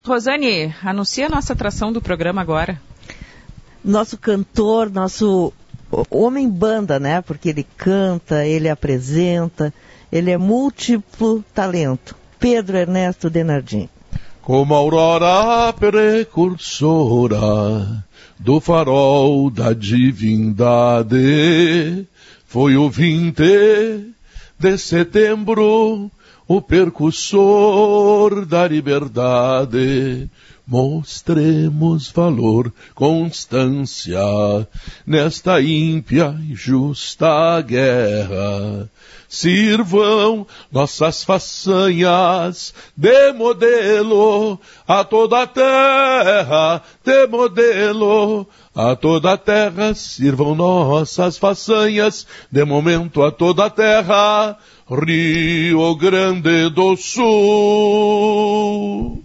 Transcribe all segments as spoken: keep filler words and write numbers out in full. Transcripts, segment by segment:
Rosane, anuncia a nossa atração do programa agora. Nosso cantor, nosso homem banda, né? Porque ele canta, ele apresenta, ele é múltiplo talento. Pedro Ernesto Denardim. Como a aurora precursora do farol da divindade, foi o vinte de setembro, o percussor da liberdade. Mostremos valor, constância, nesta ímpia e justa guerra. Sirvam nossas façanhas de modelo a toda a terra, de modelo a toda a terra. Sirvam nossas façanhas de momento a toda a terra. Rio Grande do Sul.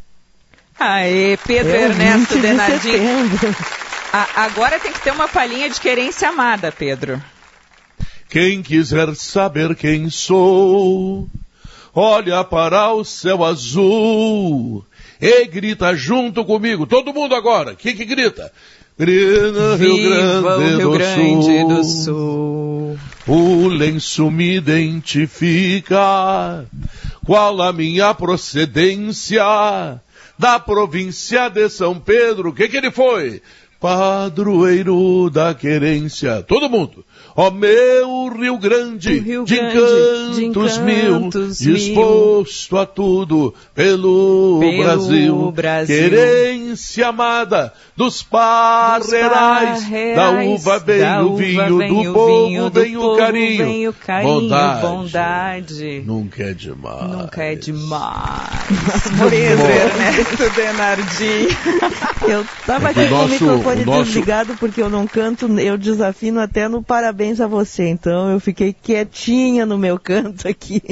Aê, Pedro é Ernesto Denardim. A, agora tem que ter uma palhinha de querência amada, Pedro. Quem quiser saber quem sou, olha para o céu azul e grita junto comigo. Todo mundo agora. Quem que grita? Grita Rio Grande, Rio do, Grande Sul. do Sul. O lenço me identifica, qual a minha procedência, da província de São Pedro. O que que ele foi? Padroeiro da querência. Todo mundo. Ó meu Rio Grande, Rio de, Grande encantos de encantos mil, mil, disposto a tudo pelo, pelo Brasil. Brasil. Querência amada dos parreirais, da uva vem o vinho, do povo vem o carinho. Vem o carinho, bondade, bondade. Nunca é demais. Nunca é demais. Pedro Ernesto Denardim. Eu tava aqui com o microfone desligado porque eu não canto, eu desafino até no parabéns a você, então eu fiquei quietinha no meu canto aqui.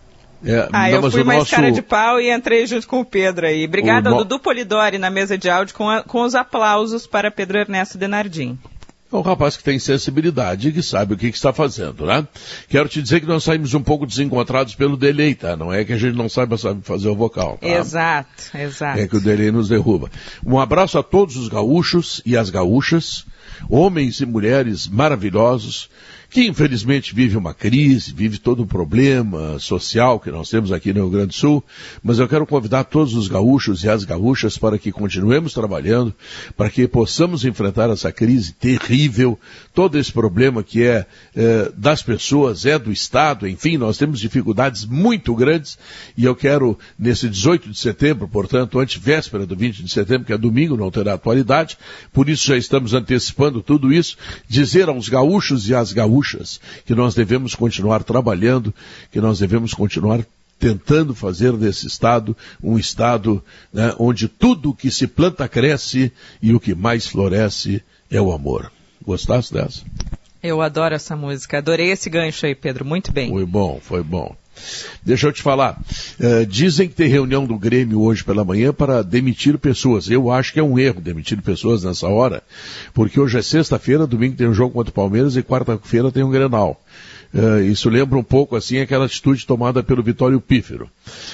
É, ah, não, eu fui mais nosso... cara de pau e entrei junto com o Pedro aí. Obrigada ao no... Dudu Polidori na mesa de áudio com, a, com os aplausos para Pedro Ernesto Denardim. É um rapaz que tem sensibilidade e que sabe o que, que está fazendo, né? Quero te dizer que nós saímos um pouco desencontrados pelo delay, tá? Não é que a gente não saiba sabe fazer o vocal, tá? Exato, exato. É que o delay nos derruba. Um abraço a todos os gaúchos e as gaúchas, homens e mulheres maravilhosos, que infelizmente vive uma crise, vive todo um problema social que nós temos aqui no Rio Grande do Sul, mas eu quero convidar todos os gaúchos e as gaúchas para que continuemos trabalhando, para que possamos enfrentar essa crise terrível, todo esse problema que é, é das pessoas, é do Estado, enfim, nós temos dificuldades muito grandes, e eu quero, nesse dezoito de setembro, portanto, antevéspera do vinte de setembro, que é domingo, não terá atualidade, por isso já estamos antecipando tudo isso, dizer aos gaúchos e às gaúchas que nós devemos continuar trabalhando, que nós devemos continuar tentando fazer desse Estado um Estado, né, onde tudo o que se planta cresce e o que mais floresce é o amor. Gostaste dessa? Eu adoro essa música, adorei esse gancho aí, Pedro, muito bem. Foi bom, foi bom. Deixa eu te falar, uh, dizem que tem reunião do Grêmio hoje pela manhã para demitir pessoas. Eu acho que é um erro demitir pessoas nessa hora, porque hoje é sexta-feira, domingo tem um jogo contra o Palmeiras e quarta-feira tem um Grenal. Uh, isso lembra um pouco assim aquela atitude tomada pelo Vitório Pífero.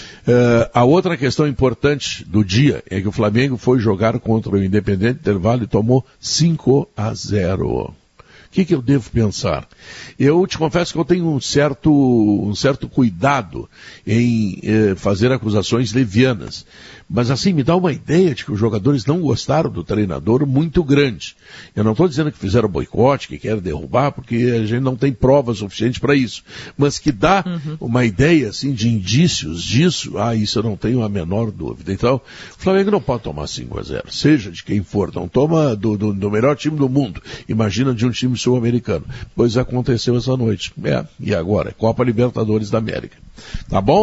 Uh, a outra questão importante do dia é que o Flamengo foi jogar contra o Independente Intervalo e tomou cinco a zero. O que, que eu devo pensar? Eu te confesso que eu tenho um certo, um certo cuidado em eh, fazer acusações levianas. Mas assim, me dá uma ideia de que os jogadores não gostaram do treinador muito grande. Eu não estou dizendo que fizeram boicote, que querem derrubar, porque a gente não tem provas suficientes para isso. Mas que dá uhum. uma ideia assim, de indícios disso, ah, isso eu não tenho a menor dúvida. Então, o Flamengo não pode tomar cinco a zero, seja de quem for. Não toma do, do, do melhor time do mundo. Imagina de um time sul-americano. Pois aconteceu essa noite. É, e agora? Copa Libertadores da América. Tá bom?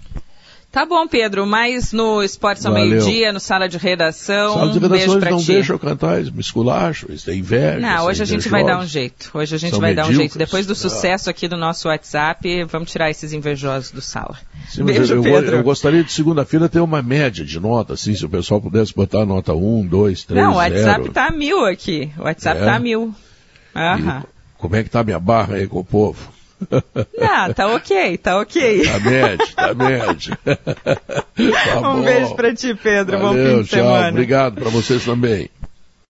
Tá bom, Pedro, mas no Esportes ao Meio-Dia, no Sala de Redação, Sala de um Redação beijo pra não ti. deixam eu cantar, eles me esculacham, eles têm inveja. Não, hoje a gente vai dar um jeito, hoje a gente São vai medíocres. dar um jeito. Depois do sucesso aqui do nosso WhatsApp, vamos tirar esses invejosos do Sala. Sim, beijo, eu, Pedro. Eu, eu gostaria de segunda-feira ter uma média de nota, assim, se o pessoal pudesse botar nota um, dois, três, Não, o WhatsApp zero. tá a mil aqui, o WhatsApp É? tá a mil. Aham. E como é que tá a minha barra aí com o povo? Não, tá ok, tá ok. Tá médio, tá médio. Tá um bom. beijo pra ti, Pedro. Valeu, bom fim de tchau. semana. Obrigado pra vocês também.